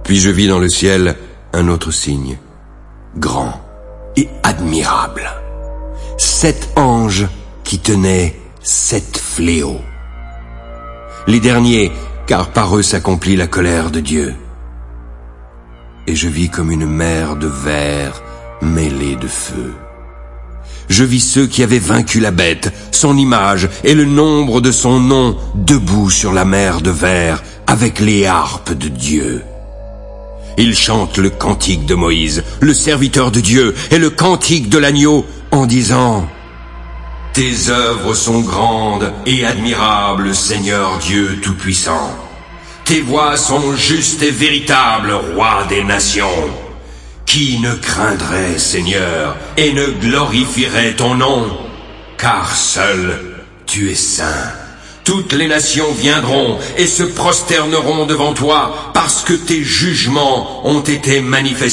Puis je vis dans le ciel un autre signe, grand et admirable. 7 anges qui tenaient 7 fléaux. Les derniers, car par eux s'accomplit la colère de Dieu. Et je vis comme une mer de verre mêlée de feu. Je vis ceux qui avaient vaincu la bête, son image et le nombre de son nom, debout sur la mer de verre, avec les harpes de Dieu. Ils chantent le cantique de Moïse, le serviteur de Dieu, et le cantique de l'agneau, en disant « Tes œuvres sont grandes et admirables, Seigneur Dieu Tout-Puissant. Tes voies sont justes et véritables, Roi des nations. Qui ne craindrait, Seigneur, et ne glorifierait ton nom? Car seul tu es saint. Toutes les nations viendront et se prosterneront devant toi, parce que tes jugements ont été manifestés. »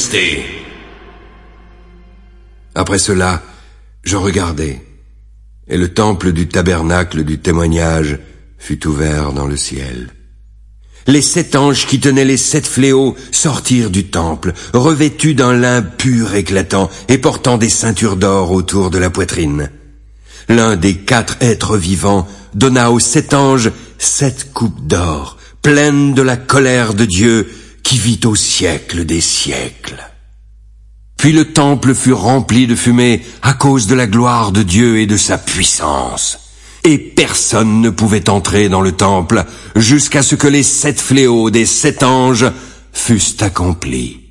Après cela, je regardai, et le temple du tabernacle du témoignage fut ouvert dans le ciel. Les 7 anges qui tenaient les 7 fléaux sortirent du temple, revêtus d'un lin pur éclatant et portant des ceintures d'or autour de la poitrine. L'un des 4 êtres vivants donna aux 7 anges 7 coupes d'or, pleines de la colère de Dieu qui vit au siècle des siècles. Puis le temple fut rempli de fumée à cause de la gloire de Dieu et de sa puissance. Et personne ne pouvait entrer dans le temple jusqu'à ce que les 7 fléaux des 7 anges fussent accomplis.